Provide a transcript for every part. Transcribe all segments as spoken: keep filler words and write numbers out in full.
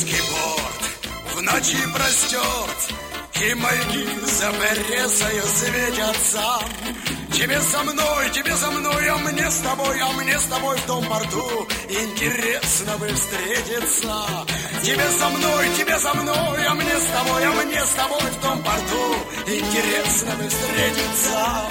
Одесский порт в ночи простерт, и маяки за березою светятся. Тебе со мной, тебе со мной, а мне с тобой, а мне с тобой в том порту интересно бы встретиться. Тебе со мной, тебе со мной, а мне с тобой, а мне с тобой в том порту интересно бы встретиться.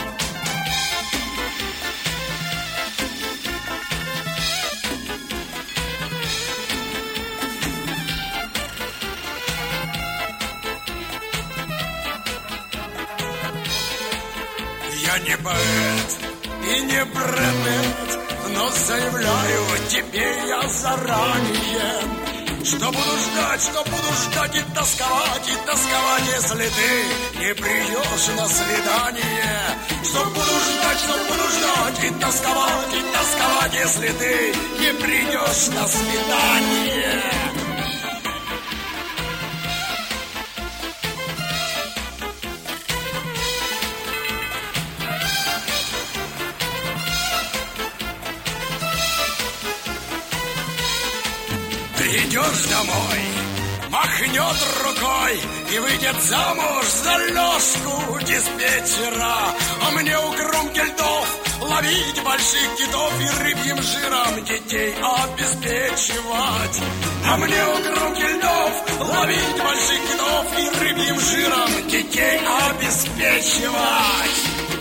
Я не поэт и не Брэд, но заявляю тебе я заранее, что буду ждать, что буду ждать и тосковать, и тосковать, если ты не придешь на свидание. Что буду ждать, что буду ждать и тосковать, и тосковать, если ты не придешь на свидание. Идешь домой, махнет рукой и выйдет замуж за Лёшку диспетчера. А мне у кромки льдов ловить больших китов и рыбьим жиром детей обеспечивать. А мне у кромки льдов ловить больших китов и рыбьим жиром детей обеспечивать.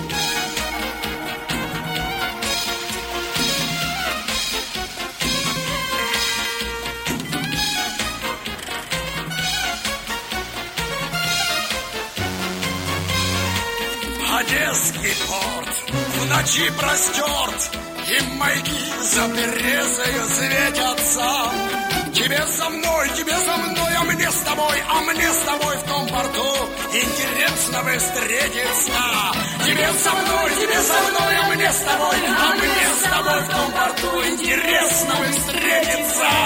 Одесский порт в ночи простерт, и маяки за березою светятся. Тебе со мной, тебе со мной, а мне с тобой, а мне с тобой в том порту интересно бы встретиться. Тебе со мной, тебе со мной, а мне с тобой, а мне с тобой в том порту интересно бы встретиться.